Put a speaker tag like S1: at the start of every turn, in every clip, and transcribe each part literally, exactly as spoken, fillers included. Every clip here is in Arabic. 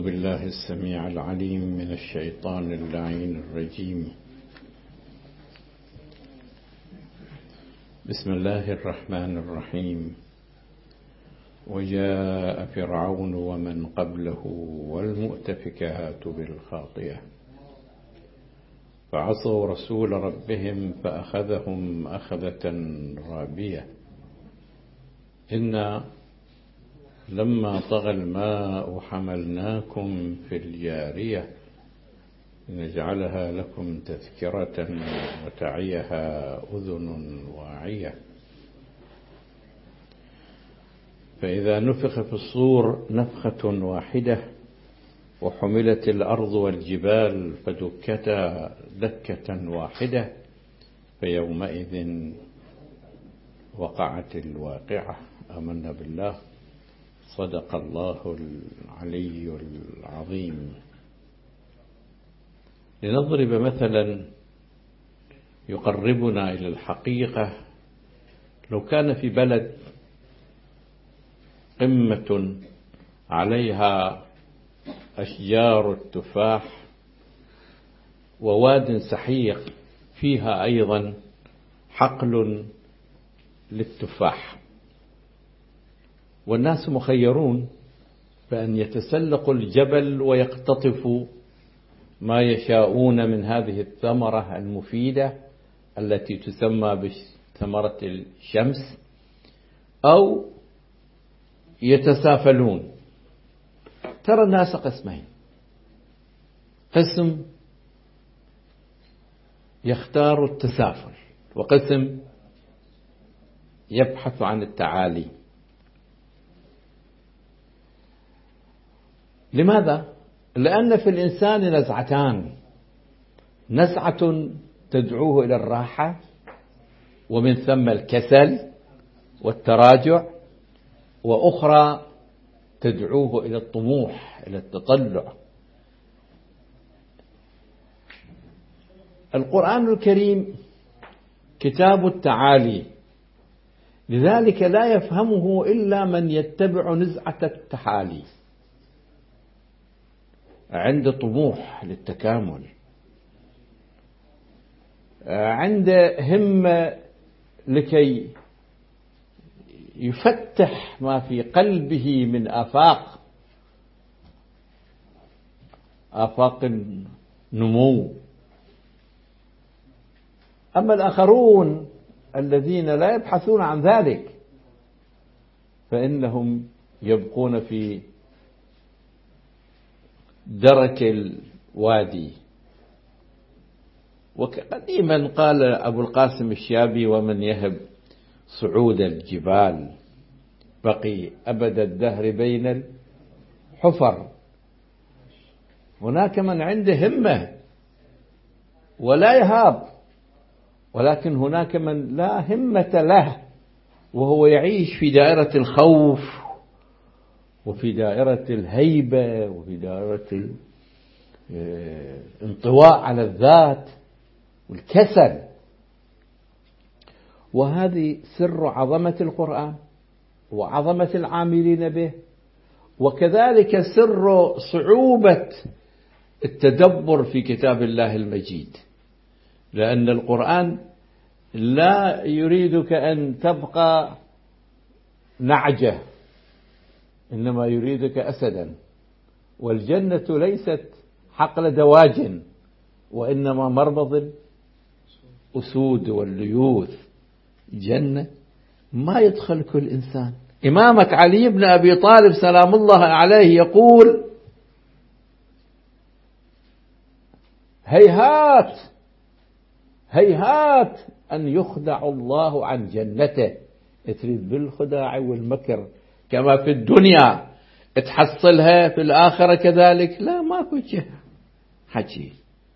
S1: بالله السميع العليم من الشيطان اللعين الرجيم. بسم الله الرحمن الرحيم. وجاء فرعون ومن قبله والمؤتفكات بالخاطئة فعصوا رسول ربهم فأخذهم أخذة رابية إنا لما طغى الماء حملناكم في الجارية لنجعلها لكم تذكرة وتعيها أذن واعية فإذا نفخ في الصور نفخة واحدة وحملت الأرض والجبال فدكتا دكة واحدة فيومئذ وقعت الواقعة. آمنا بالله. صدق الله العلي العظيم. لنضرب مثلا يقربنا إلى الحقيقة. لو كان في بلد قمة عليها أشجار التفاح وواد سحيق فيها أيضا حقل للتفاح، والناس مخيرون بأن يتسلقوا الجبل ويقتطفوا ما يشاءون من هذه الثمرة المفيدة التي تسمى بثمرة الشمس، أو يتسافلون. ترى الناس قسمين: قسم يختار التسافل، وقسم يبحث عن التعالي. لماذا؟ لأن في الإنسان نزعتان: نزعة تدعوه إلى الراحة ومن ثم الكسل والتراجع، وأخرى تدعوه إلى الطموح، إلى التطلع. القرآن الكريم كتاب التعالي، لذلك لا يفهمه إلا من يتبع نزعة التحالي، عند طموح للتكامل، عند همة لكي يفتح ما في قلبه من آفاق آفاق النمو. أما الآخرون الذين لا يبحثون عن ذلك فإنهم يبقون في درك الوادي. وقديما قال أبو القاسم الشابي: ومن يهب صعود الجبال بقي أبد الدهر بين الحفر. هناك من عنده همة ولا يهاب، ولكن هناك من لا همة له وهو يعيش في دائرة الخوف وفي دائرة الهيبة وفي دائرة الانطواء على الذات والكسل. وهذه سر عظمة القرآن وعظمة العاملين به، وكذلك سر صعوبة التدبر في كتاب الله المجيد، لأن القرآن لا يريدك أن تبقى نعجة، إنما يريدك أسدا. والجنة ليست حقل دواجن، وإنما مربض الأسود والليوث. جنة ما يدخل كل إنسان. إمامك علي بن أبي طالب سلام الله عليه يقول: هيهات هيهات أن يخدع الله عن جنته. تريد بالخداع والمكر كما في الدنيا تحصلها في الآخرة كذلك؟ لا، ماكو حكي.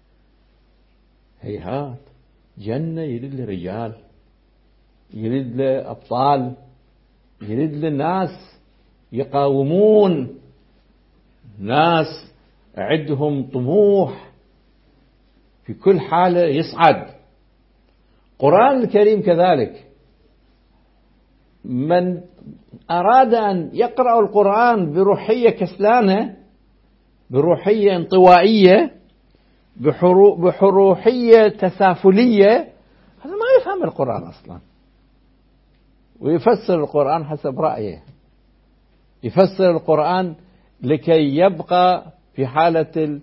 S1: هيهات. جنة يريد لرجال، يريد لأبطال، يريد للناس يقاومون، ناس عندهم طموح في كل حالة يصعد. القرآن الكريم كذلك، من أراد أن يقرأ القرآن بروحية كسلانة بروحية انطوائية، بحروحية تسافلية، هذا ما يفهم القرآن أصلا، ويفسر القرآن حسب رأيه، يفسر القرآن لكي يبقى في حالة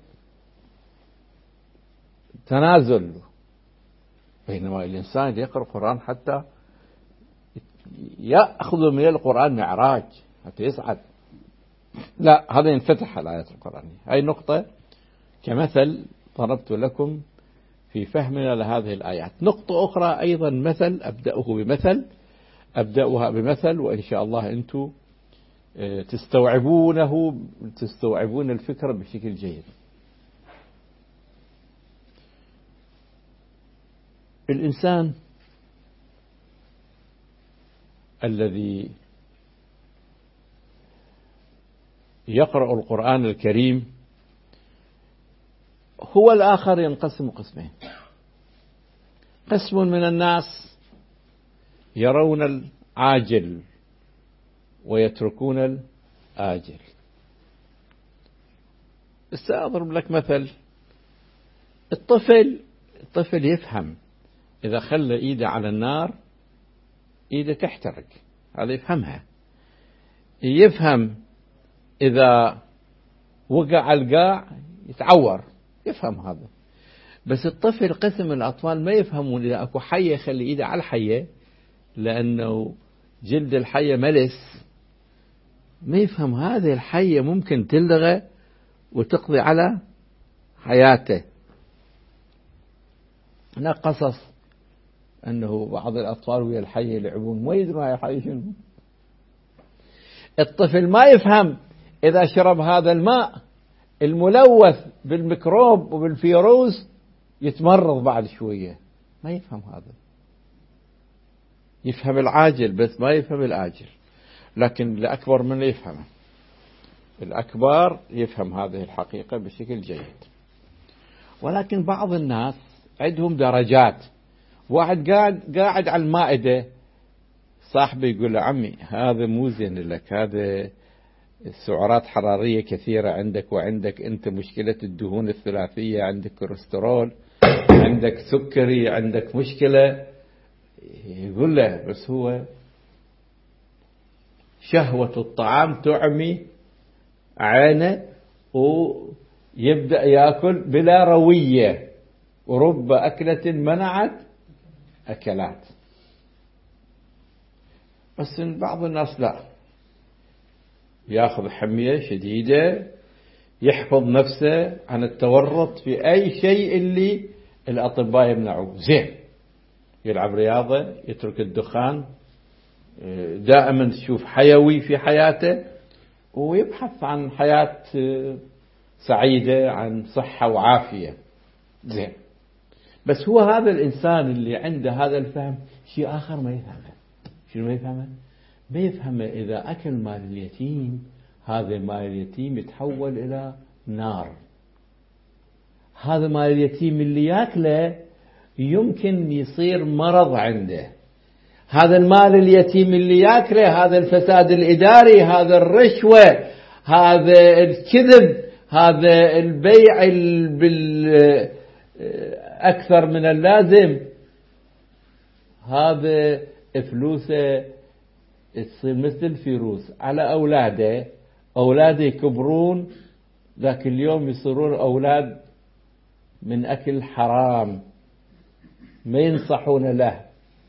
S1: التنازل. بينما الإنسان يقرأ القرآن حتى يأخذ من القرآن معراج حتى يصعد. لا، هذا ينفتح الآيات القرآنية. هاي نقطة كمثل ضربت لكم في فهمنا لهذه الآيات. نقطة أخرى أيضا مثل، أبدأه بمثل أبدأها بمثل وإن شاء الله أنتم تستوعبونه تستوعبون الفكرة بشكل جيد. الإنسان الذي يقرأ القرآن الكريم هو الآخر ينقسم قسمين. قسم من الناس يرون العاجل ويتركون الآجل. سأضرب لك مثل. الطفل الطفل يفهم إذا خلى إيده على النار إيده تحترق، هذا يفهمها. يفهم إذا وقع القاع يتعور، يفهم هذا. بس الطفل قسم الأطفال ما يفهمون إذا أكو حية خلي إيده على الحية، لأنه جلد الحية ملس، ما يفهم هذه الحية ممكن تلدغه وتقضي على حياته. هنا قصص أنه بعض الأطفال ويا الحية يلعبون ما يدرون هاي الحية شنو. الطفل ما يفهم إذا شرب هذا الماء الملوث بالميكروب وبالفيروس يتمرض بعد شوية، ما يفهم هذا. يفهم العاجل بس ما يفهم الآجل. لكن الأكبر من يفهمه، الأكبر يفهم هذه الحقيقة بشكل جيد. ولكن بعض الناس عندهم درجات. واحد قاعد قاعد على المائدة، صاحبي يقول له عمي هذا مو زين لك، هذا السعرات حرارية كثيرة عندك، وعندك أنت مشكلة الدهون الثلاثية، عندك كوليسترول، عندك سكري، عندك مشكلة. يقول له بس هو شهوة الطعام تعمي عينه ويبدأ يأكل بلا روية، ورب أكلة منعت أكلات. بس بعض الناس لا، يأخذ حمية شديدة، يحفظ نفسه عن التورط في أي شيء اللي الأطباء يمنعوه. زين، يلعب رياضة، يترك الدخان، دائما تشوف حيوي في حياته، ويبحث عن حياة سعيدة، عن صحة وعافية. زين، بس هو هذا الإنسان اللي عنده هذا الفهم شيء آخر ما يفهمه. شنو ما يفهمه؟ ما يفهمه إذا أكل مال اليتيم، هذا مال اليتيم يتحول إلى نار. هذا مال اليتيم اللي يأكله يمكن يصير مرض عنده. هذا المال اليتيم اللي يأكله، هذا الفساد الإداري، هذا الرشوة، هذا الكذب، هذا البيع بالأكثر من اللازم، هذا فلوسه تصير مثل الفيروس على أولاده. أولاده يكبرون ذاك اليوم يصيرون أولاد من أكل حرام، ما ينصحون له.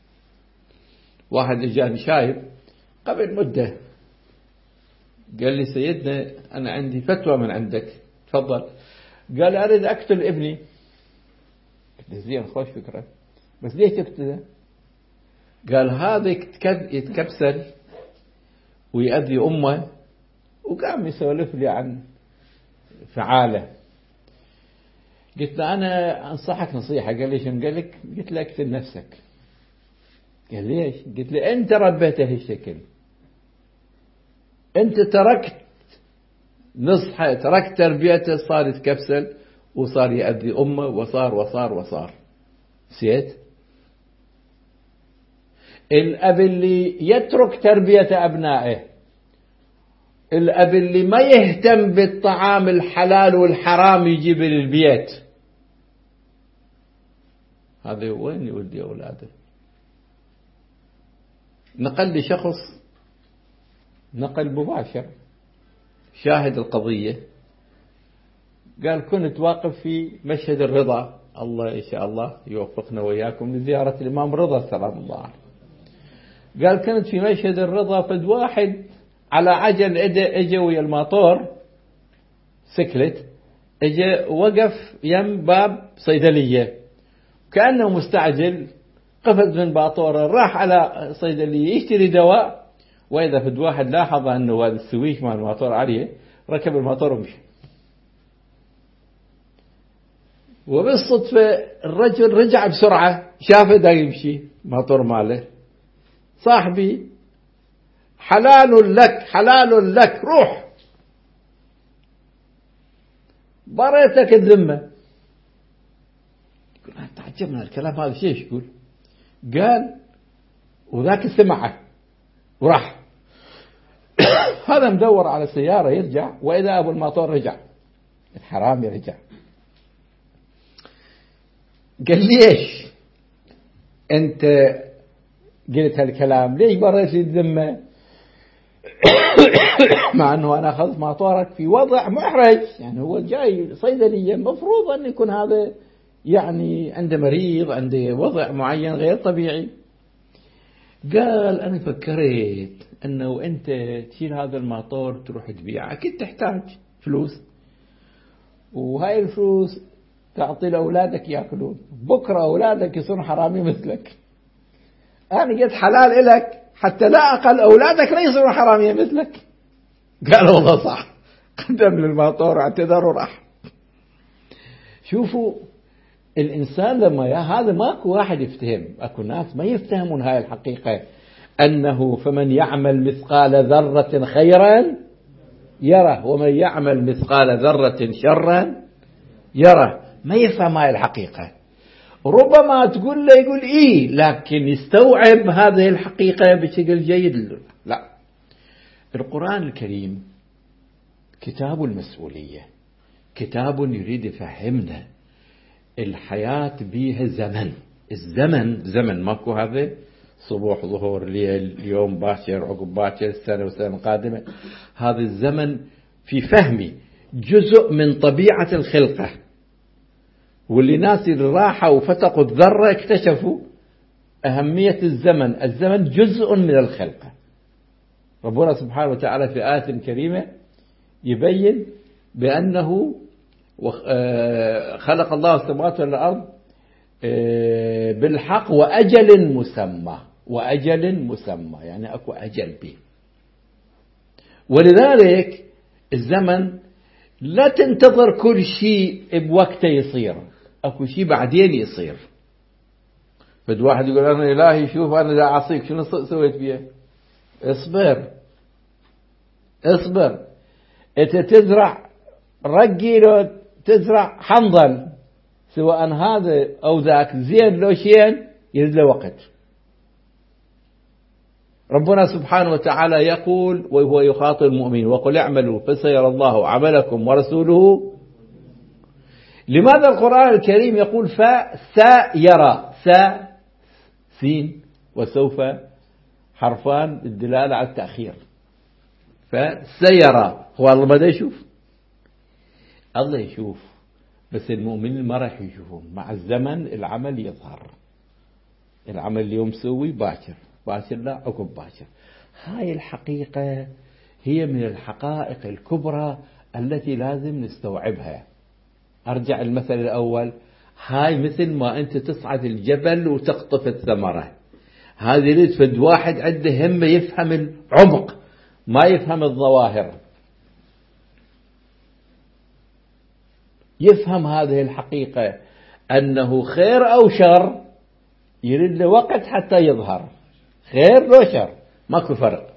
S1: واحد اجاني شايب قبل مدة قال لي سيدنا أنا عندي فتوى من عندك، تفضل. قال أريد أقتل ابني. قلت له زين، خوش فكرة، بس ليه تقتله؟ قال هذا يتكبسل ويأذي أمه، وقام يسولف لي عن فعاله. قلت له أنا أنصحك نصيحة. قال لي شنو؟ قال لك قلت له اقتل نفسك. قال ليش؟ قلت له أنت ربيته هالشكل، أنت تركت نصحه، تركت تربيته، صار يتكبسل وصار يأذي أمه وصار وصار وصار سيت. الأب اللي يترك تربية أبنائه الأب اللي ما يهتم بالطعام الحلال والحرام يجيب للبيت، هذا وين يودي أولاده؟ نقل لي شخص نقل مباشر شاهد القضية، قال كنت واقف في مشهد الرضا، الله إن شاء الله يوفقنا وإياكم لزيارة الإمام رضا سلام الله عليه. قال كنت في مشهد الرضا، فد واحد على عجل اجى ويا الماطور سكلت، اجى وقف يم باب صيدلية كأنه مستعجل، قفز من باطوره راح على صيدلية يشتري دواء، وإذا فد واحد لاحظ أنه هذا السويش مال الماطور عليه، ركب الماطور ومشي. وبالصدفة الرجل رجع بسرعة، شافه دا يمشي ماطور ماله، صاحبي حلال لك حلال لك روح، بريتك الذمة. يقول تعجبنا الكلام هذا شيء يقول، قال وذاك سمعه وراح. هذا مدور على سيارة يرجع، وإذا أبو الماطور رجع، الحرام يرجع. قال ليش أنت قلت هالكلام؟ ليش بريت لي الذمة؟ مع أنه أنا أخذت ماطورك في وضع محرج، يعني هو جاي صيدلية، مفروض أن يكون هذا يعني عنده مريض، عنده وضع معين غير طبيعي. قال أنا فكرت أنه أنت تشيل هذا الماطور تروح تبيعه، أكيد تحتاج فلوس، وهاي الفلوس تعطي لأولادك يأكلون، بكرة أولادك يصيرون حرامي مثلك. أنا قلت حلال إلك حتى لا أقل أولادك لا يصيرون حرامي مثلك. قال والله صح، قدم للماطور واعتذر وراح. شوفوا الإنسان لما يا هذا ماكو واحد يفتهم، أكو ناس ما يفتهمون هاي الحقيقة، أنه فمن يعمل مثقال ذرة خيرا يره ومن يعمل مثقال ذرة شرا يره. ما يفهم هاي الحقيقة، ربما تقول له يقول إيه، لكن يستوعب هذه الحقيقة بشكل جيد؟ لا. القرآن الكريم كتاب المسؤولية، كتاب يريد يفهمنا الحياة بيها زمن، الزمن زمن ماكو هذا صبح ظهور ليل، اليوم باكر عقب باكر، السنة والسنة القادمة. هذا الزمن في فهمي جزء من طبيعة الخلقة، واللي ناس اللي راحوا وفتقوا الذرة اكتشفوا أهمية الزمن. الزمن جزء من الخلقة. ربنا سبحانه وتعالى في آية كريمة يبين بأنه خلق الله السماوات والأرض بالحق وأجل مسمى، وأجل مسمى يعني أكو أجل به. ولذلك الزمن لا تنتظر كل شيء بوقته يصير، أكو شيء بعدين يصير. فد واحد يقول أنا إلهي شوف أنا دا أعصيك شنو سويت بيه؟ اصبر اصبر، أنت تزرع رقي لو تزرع حنظل، سواء هذا أو ذاك زين لو شين يريد له وقت. ربنا سبحانه وتعالى يقول وهو يخاطب المؤمنين وقل اعملوا فسيرى الله عملكم ورسوله. لماذا القرآن الكريم يقول فسيرى؟ سا سين وسوف حرفان الدلالة على التأخير. فسيرى هو الله ما يشوف، الله يشوف، بس المؤمنين ما راح يشوفون. مع الزمن العمل يظهر، العمل اليوم سوي باكر باكر لا عقب باكر. هاي الحقيقة هي من الحقائق الكبرى التي لازم نستوعبها. أرجع المثل الأول، هاي مثل ما أنت تصعد الجبل وتقطف الثمرة، هذه لتفد واحد عنده همة يفهم العمق ما يفهم الظواهر، يفهم هذه الحقيقة أنه خير أو شر يريد له وقت حتى يظهر، خير لو شر ماكو فرق.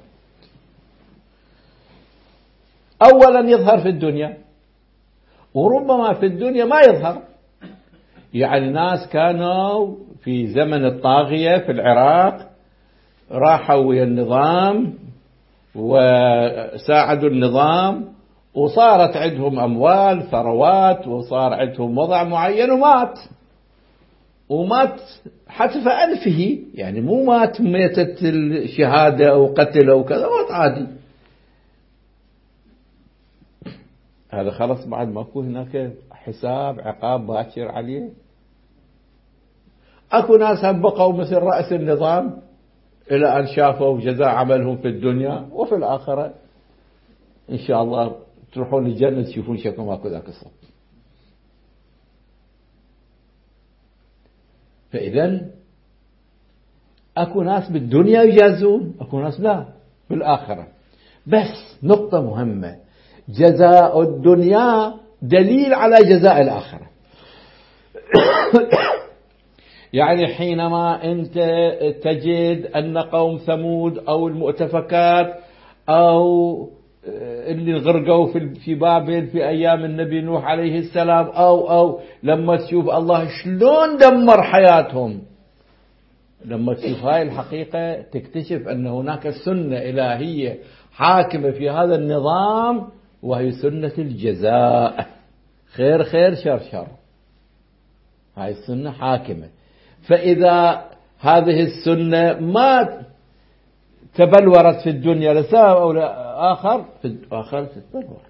S1: أولا يظهر في الدنيا، وربما في الدنيا ما يظهر. يعني ناس كانوا في زمن الطاغية في العراق راحوا ويا النظام وساعدوا النظام وصارت عندهم أموال ثروات وصار عندهم وضع معين، ومات ومات حتف أنفه، يعني مو مات ميتة الشهادة أو قتل أو كذا، مات عادي. هذا خلص بعد ماكو هناك حساب عقاب باكر عليه. أكو ناس هم بقوا مثل رأس النظام إلى أن شافوا جزاء عملهم في الدنيا، وفي الآخرة إن شاء الله تروحون الجنة تشوفون شكو ماكو ذاك الصوت. فإذا أكو ناس بالدنيا يجازون، أكو ناس لا بالآخرة. بس نقطة مهمة، جزاء الدنيا دليل على جزاء الآخرة. يعني حينما أنت تجد أن قوم ثمود أو المؤتفكات أو اللي غرقوا في بابل في أيام النبي نوح عليه السلام، أو أو لما تشوف الله شلون دمر حياتهم، لما تشوف هاي الحقيقة تكتشف أن هناك سنة إلهية حاكمة في هذا النظام، وهي سنة الجزاء، خير خير شر شر. هاي السنة حاكمة. فإذا هذه السنة ما تبلورت في الدنيا لسبب أو آخر، في الآخر تتبلور.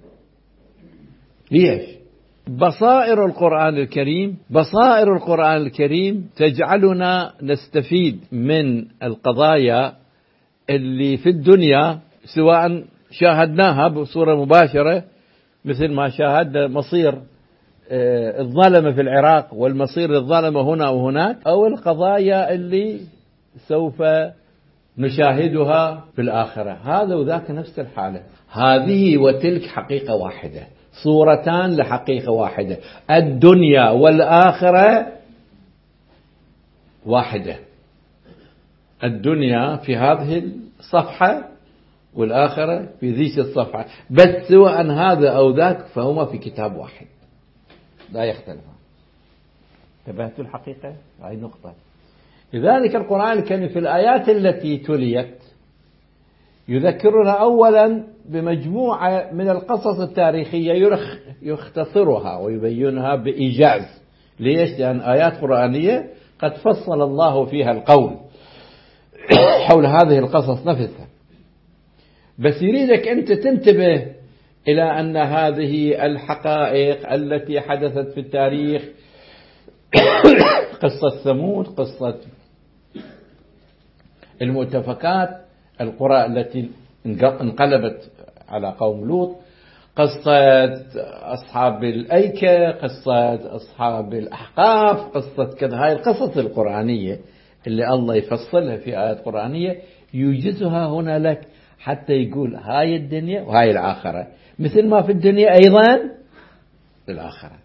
S1: ليش؟ بصائر القرآن الكريم بصائر القرآن الكريم تجعلنا نستفيد من القضايا اللي في الدنيا، سواء شاهدناها بصورة مباشرة مثل ما شاهدنا مصير الظلمة في العراق والمصير الظلمة هنا وهناك، أو القضايا اللي سوف نشاهدها في الآخرة. هذا وذاك نفس الحالة، هذه وتلك حقيقة واحدة، صورتان لحقيقة واحدة، الدنيا والآخرة واحدة. الدنيا في هذه الصفحة والآخرة في ذيك الصفحة، بس سواء هذا أو ذاك فهما في كتاب واحد لا يختلفان. انتبهتوا الحقيقة؟ هذه نقطة. لذلك القرآن الكريم في الآيات التي تليت يذكرنا أولا بمجموعة من القصص التاريخية يختصرها ويبينها بإيجاز. ليش؟ لأن آيات قرآنية قد فصل الله فيها القول حول هذه القصص نفسها، بس يريدك أنت تنتبه إلى أن هذه الحقائق التي حدثت في التاريخ، قصة ثمود، قصة المؤتفكات، القرى التي انقلبت على قوم لوط، قصة أصحاب الأيكة، قصة أصحاب الأحقاف، قصة كذا. هاي القصص القرآنية اللي الله يفصلها في آيات قرآنية يوجزها هنا لك حتى يقول هاي الدنيا وهاي الآخرة، مثل ما في الدنيا أيضا في الآخرة،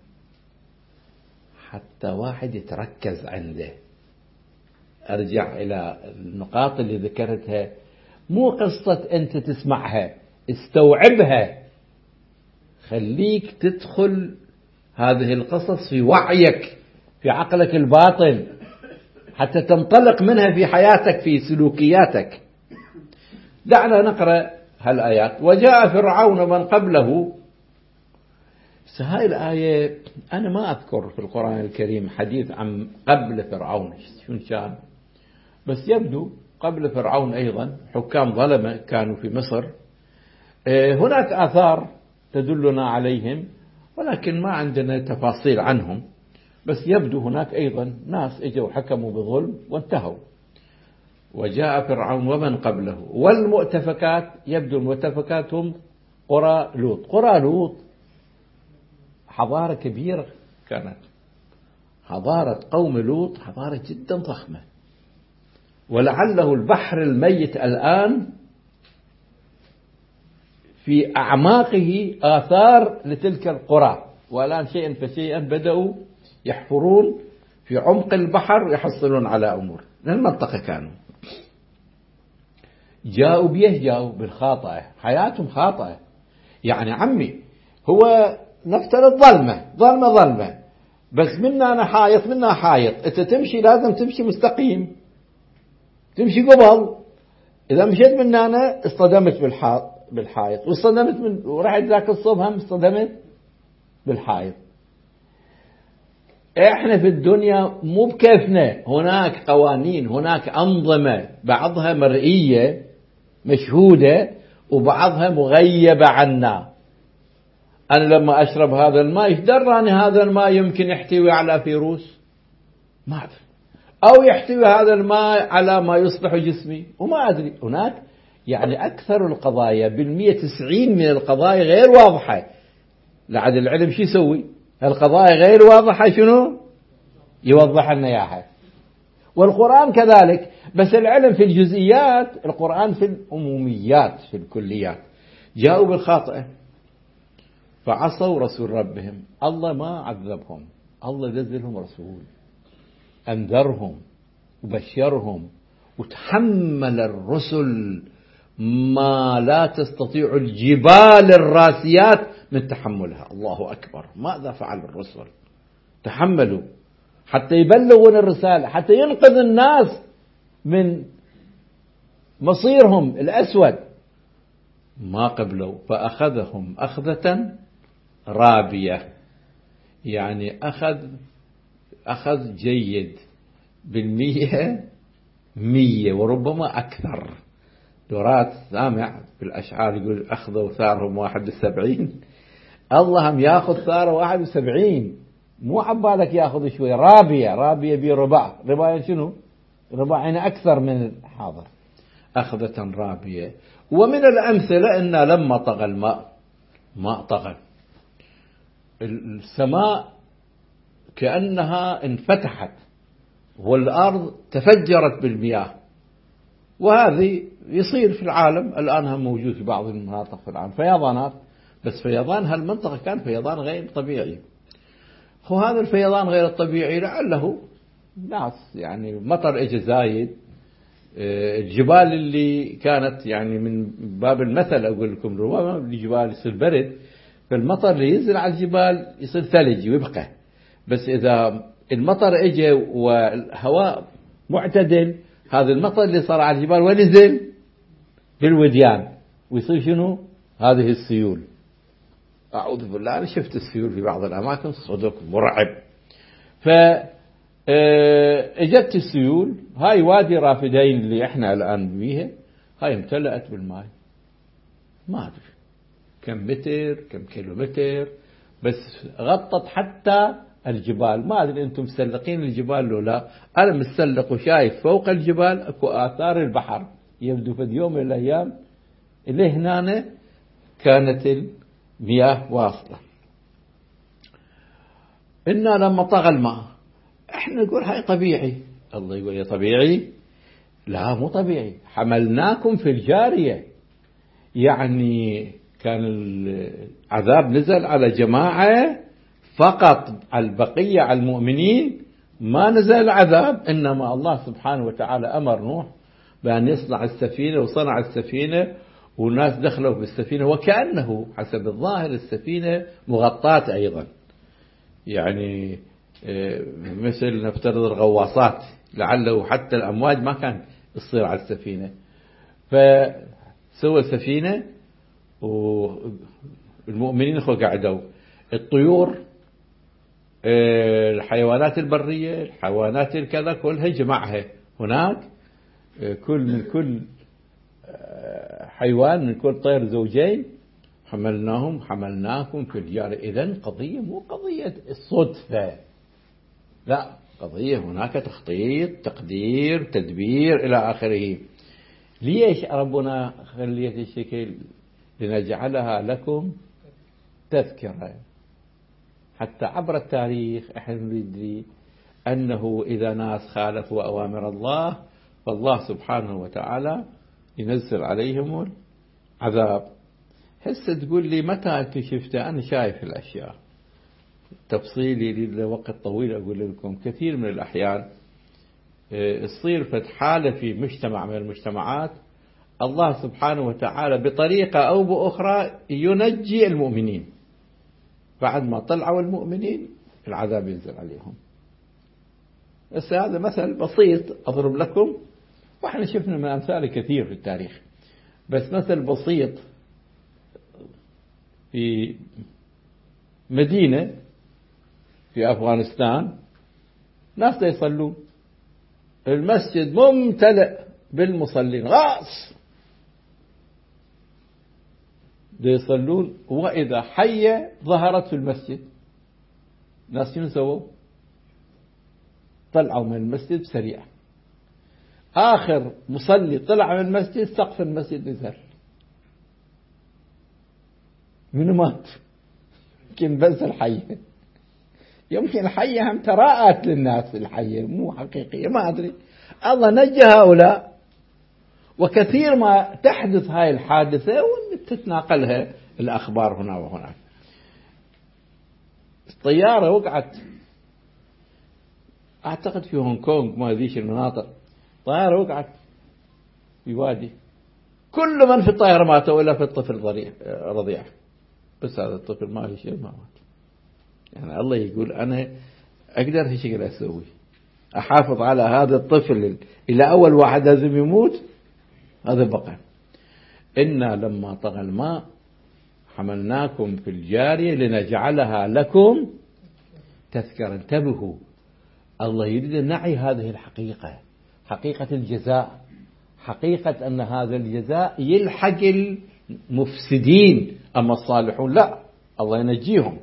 S1: حتى واحد يتركز عنده. أرجع إلى النقاط اللي ذكرتها، مو قصة أنت تسمعها استوعبها، خليك تدخل هذه القصص في وعيك في عقلك الباطن حتى تنطلق منها في حياتك في سلوكياتك. دعنا نقرأ هالآيات. وجاء فرعون ومن قبله. هاي الآية أنا ما أذكر في القرآن الكريم حديث عن قبل فرعون شو كان، بس يبدو قبل فرعون أيضا حكام ظلمة كانوا في مصر. هناك آثار تدلنا عليهم ولكن ما عندنا تفاصيل عنهم، بس يبدو هناك أيضا ناس اجوا حكموا بظلم وانتهوا. وجاء فرعون ومن قبله والمؤتفكات، يبدو المؤتفكات هم قرى لوط. قرى لوط حضارة كبيرة كانت، حضارة قوم لوط حضارة جدا ضخمة، ولعله البحر الميت الآن في أعماقه آثار لتلك القرى، والآن شيئا فشيئا بدأوا يحفرون في عمق البحر ويحصلون على أمور. للمنطقة كانوا جاءوا بيه، جاءوا بالخاطئة، حياتهم خاطئة. يعني عمي هو نفترض ظلمة ظلمة ظلمة، بس منا أنا حايط منا حايط، أنت تمشي لازم تمشي مستقيم، تمشي قبل إذا مشيت من هنا اصطدمت بالحائط بالحائط واصطدمت من ورحت ذاك الصوب هم اصطدمت بالحائط. احنا في الدنيا مو بكيفنا، هناك قوانين، هناك أنظمة، بعضها مرئية مشهودة وبعضها مغيبة عنا. أنا لما أشرب هذا الماء إيش دراني هذا الماء يمكن يحتوي على فيروس؟ ما أدري، أو يحتوي هذا الماء على ما يصلح جسمي وما أدري. هناك يعني أكثر القضايا بالمية تسعين من القضايا غير واضحة. لعد العلم شو يسوي؟ القضايا غير واضحة شنو يوضح لنا إياها. والقرآن كذلك، بس العلم في الجزئيات، القرآن في العموميات في الكليات. جاءوا بالخاطئة فعصوا رسول ربهم، الله ما عذبهم، الله نزلهم رسول أنذرهم وبشرهم وتحمل الرسل ما لا تستطيع الجبال الراسيات من تحملها. الله أكبر، ماذا فعل الرسل؟ تحملوا حتى يبلغون الرسالة، حتى ينقذ الناس من مصيرهم الأسود، ما قبلوا فأخذهم أخذة رابية. يعني أخذ أخذ جيد بالمية مية وربما أكثر. دورات سامع في الأشعار يقول أخذوا ثارهم واحد وسبعين، الله هم يأخذ ثار واحد وسبعين، مو عبالك يأخذ شوي. رابية، رابية بربع، رباية شنو؟ ربع يعني أكثر من الحاضر. أخذة رابية. ومن الأمثلة إن لما طغى الماء، ماء طغى، السماء كأنها انفتحت والأرض تفجرت بالمياه. وهذه يصير في العالم الآن هم موجود في بعض المناطق في العالم فيضانات، بس فيضان هالمنطقة كان فيضان غير طبيعي. وهذا الفيضان غير الطبيعي لعله ناس يعني مطر اجى زايد، الجبال اللي كانت يعني من باب المثل أقول لكم ربما الجبال يصير برد، فالمطر اللي ينزل على الجبال يصير ثلج ويبقى. بس إذا المطر اجى والهواء معتدل، هذا المطر اللي صار على الجبال ونزل بالوديان ويصير شنو؟ هذه السيول. أعوذ بالله، أنا شفت السيول في بعض الأماكن صدق مرعب. فإجت السيول، هاي وادي رافدين اللي احنا الآن بيها، هاي امتلأت بالماء، ما أدري كم متر كم كيلومتر، بس غطت حتى الجبال. ما أدري أنتم مسلقين الجبال لو لا، أنا مسلق وشايف فوق الجبال أكو آثار البحر، يبدو في يوم من الأيام اللي هنا كانت المياه واصلة. إنا لما طغى الماء، إحنا نقول هاي طبيعي، الله يقول يا طبيعي؟ لا مو طبيعي، حملناكم في الجارية. يعني كان العذاب نزل على جماعة فقط، على البقية على المؤمنين ما نزل العذاب. إنما الله سبحانه وتعالى أمر نوح بأن يصنع السفينة، وصنع السفينة والناس دخلوا بالسفينة، وكأنه حسب الظاهر السفينة مغطاة أيضا، يعني مثل نفترض الغواصات، لعله حتى الأمواج ما كان تصير على السفينة. فسوى السفينة والمؤمنين قعدوا، الطيور، الحيوانات البرية، الحيوانات الكذا كلها جمعها هناك، كل من كل حيوان من كل طير زوجين، حملناهم حملناكم في الجار. إذن قضية مو قضية الصدفة، لا، قضية هناك تخطيط، تقدير، تدبير إلى آخره. ليش ربنا خليت الشكل؟ لنجعلها لكم تذكرة، حتى عبر التاريخ احنا ندري أنه إذا ناس خالفوا أوامر الله فالله سبحانه وتعالى ينزل عليهم العذاب. هسه تقول لي متى أنت شفته؟ أنا شايف الأشياء تفصيلي لوقت طويل. أقول لكم كثير من الأحيان تصير فت حالة في مجتمع من المجتمعات، الله سبحانه وتعالى بطريقة أو بأخرى ينجي المؤمنين، بعد ما طلعوا المؤمنين العذاب ينزل عليهم. بس هذا مثل بسيط أضرب لكم وإحنا شفنا من أمثال كثير في التاريخ. بس مثل بسيط، في مدينة في أفغانستان ناس يصلون، المسجد ممتلئ بالمصلين غاص يصلون، وإذا حية ظهرت في المسجد، ناس شنو سووا؟ طلعوا من المسجد بسريع. آخر مصلي طلع من المسجد سقف المسجد نزل. من مات؟ يمكن بس الحية، يمكن الحية هم تراءت للناس، الحية مو حقيقية، ما أدري. الله نجى هؤلاء. وكثير ما تحدث هاي الحادثة وتتناقلها الأخبار هنا وهناك. الطيارة وقعت أعتقد في هونغ كونغ، ما ذيش المناطق، طيارة وقعت في وادي، كل من في الطائرة ماتوا إلا في الطفل رضيع، بس هذا الطفل ما في شيء، ما مات. يعني الله يقول أنا أقدر هالشيء أسوي، أحافظ على هذا الطفل إلى أول واحد لازم يموت، هذا بقى. إنا لما طغى الماء حملناكم في الجارية لنجعلها لكم تذكرا. انتبهوا، الله يريد أن نعي هذه الحقيقة، حقيقة الجزاء، حقيقة أن هذا الجزاء يلحق المفسدين، أما الصالحون لا، الله ينجيهم.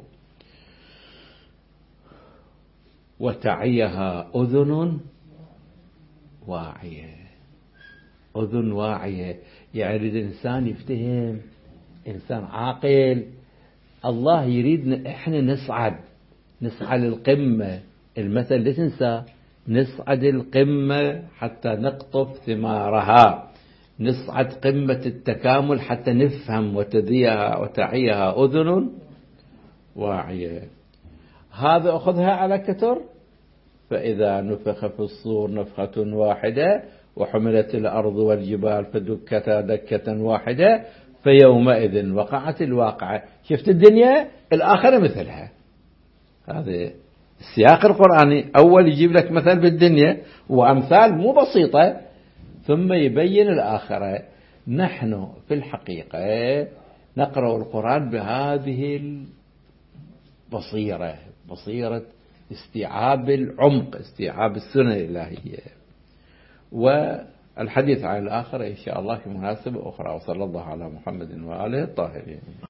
S1: وتعيها أذن واعية. أذن واعية يعني يريد إنسان يفتهم، إنسان عاقل. الله يريدنا إحنا نصعد، نصعد للقمة. المثل لا تنسى، نصعد القمة حتى نقطف ثمارها، نصعد قمة التكامل حتى نفهم. وتذيها وتعيها أذن واعية. هذا أخذها على كتر. فإذا نفخ في الصور نفخة واحدة وحملت الأرض والجبال فدكتا دكة واحدة فيومئذ وقعت الواقعة. شفت الدنيا الآخرة مثلها. هذا السياق القرآني، أول يجيب لك مثل بالدنيا وأمثال مو بسيطة، ثم يبين الآخرة. نحن في الحقيقة نقرأ القرآن بهذه البصيرة، بصيرة استيعاب العمق، استيعاب السنة الإلهية. والحديث عن الآخرة إن شاء الله في مناسبة أخرى. وصلى الله على محمد وآله الطاهرين.